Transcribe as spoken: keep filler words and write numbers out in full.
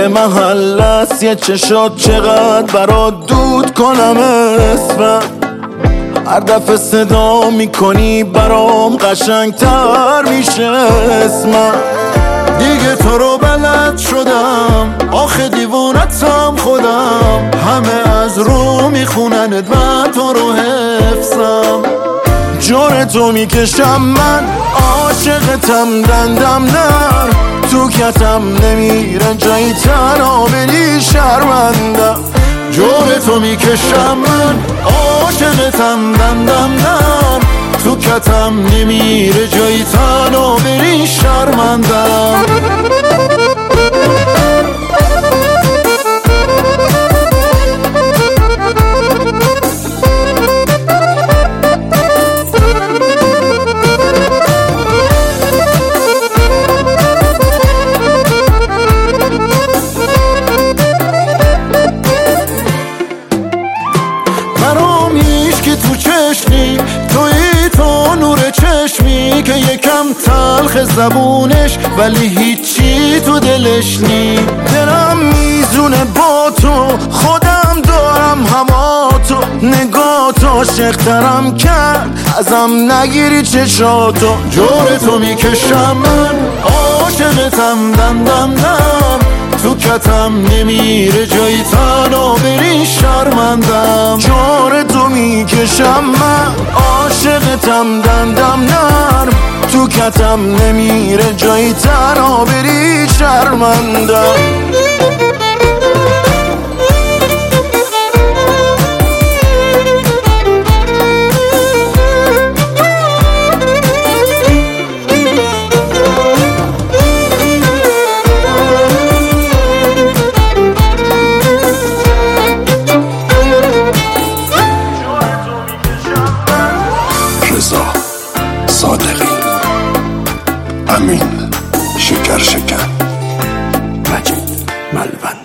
یه محل است، یه چشات چقدر برات دود کنم اسمم. هر دفعه صدا میکنی برام قشنگتر میشه اسمم. دیگه تو رو بلد شدم، آخه دیوونتم خودم. همه از رو میخونند من تو رو حفظم. جور تو میکشم من، عاشقتم دندم نر. تو کتم نمیره جایی تنها بری شرمندم. جور تو میکشم من، عاشقتم دندم نر. تو کتم نمیره جایی تنها بری شرمندم. تو چشمی توی تو نور چشمی که یکم تلخ زبونش ولی هیچی تو دلش نی. دلم میزونه با تو، خودم دارم هوا تو. نگاه تو عاشق‌ترم کرد، ازم نگیری چشاتو. جور تو میکشم من، عاشقتم دندم نم. تو کتم نمیره جایی تنها بری شرمندم. جور تو میکشم من، عاشقتم دندم نرم. تو کتم نمیره جایی تنها بری شرمندم. صادقی، امین، شکر شکن، مجید ملوند.